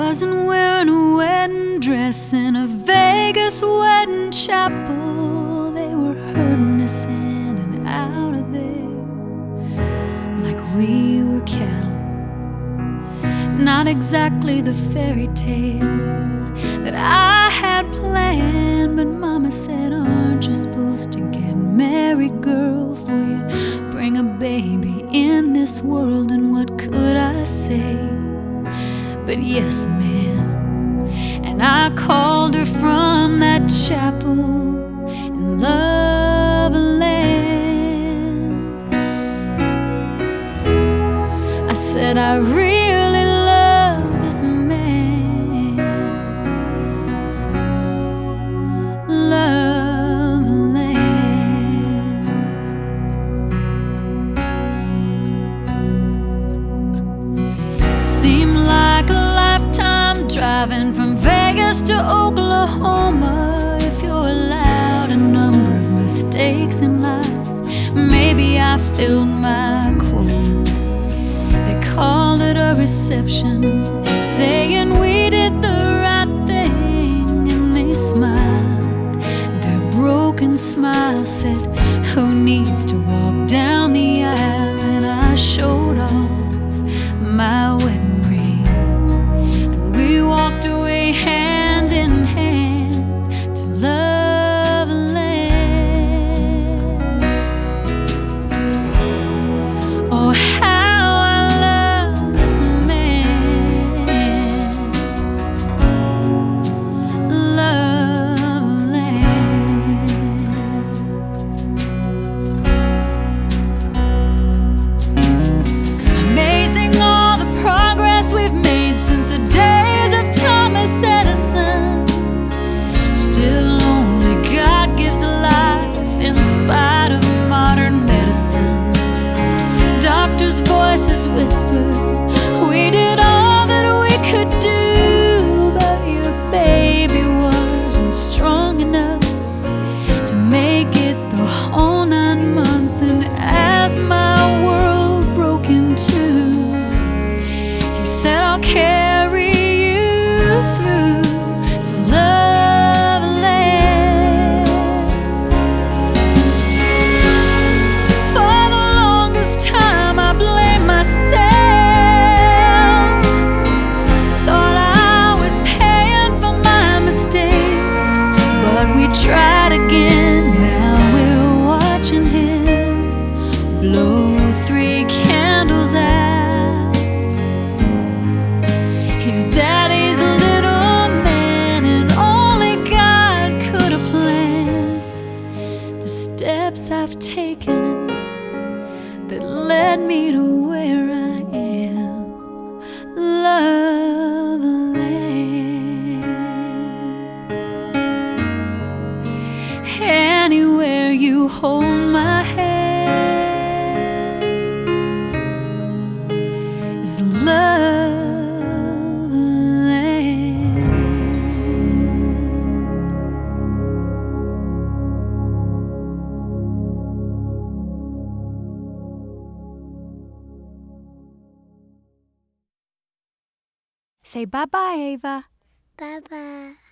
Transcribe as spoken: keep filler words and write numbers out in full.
wasn't wearing a wedding dress in a Vegas wedding chapel. They were herding us in and out of there like we were cattle. Not exactly the fairy tale that I had planned, but Mama said, aren't you supposed to get married, girl, before you bring a baby in this world? And what could I say? But yes, ma'am. And I called her from that chapel in Loveland. I said, I really love this man. Loveland. Seemed like a lifetime driving from Vegas to Oklahoma. If you're allowed a number of mistakes in life, maybe I filled my quota. They called it a reception, saying we did the right thing, and they smiled. Their broken smile said, who needs to walk down the aisle? And I showed off my wedding ring, and we walked away hand in hand to Loveland. Oh, how I love this man. Loveland. Amazing all the progress we've made since the days of Thomas Edison. Still only God gives life in spite of modern medicine. Doctors' voices whispered we did all that we could do, but your baby wasn't strong enough to make it the whole nine months. And as my world broke in two, he said, I'll carry you through to Loveland. For the longest time I blamed myself. Thought I was paying for my mistakes, but we tried again. Now we're watching him blow three candles out. He's daddy's little man, and only God could have planned the steps I've taken that led me to where I am. Loveland. Anywhere you hold my hand is Loveland. Say bye-bye, Ava. Bye-bye.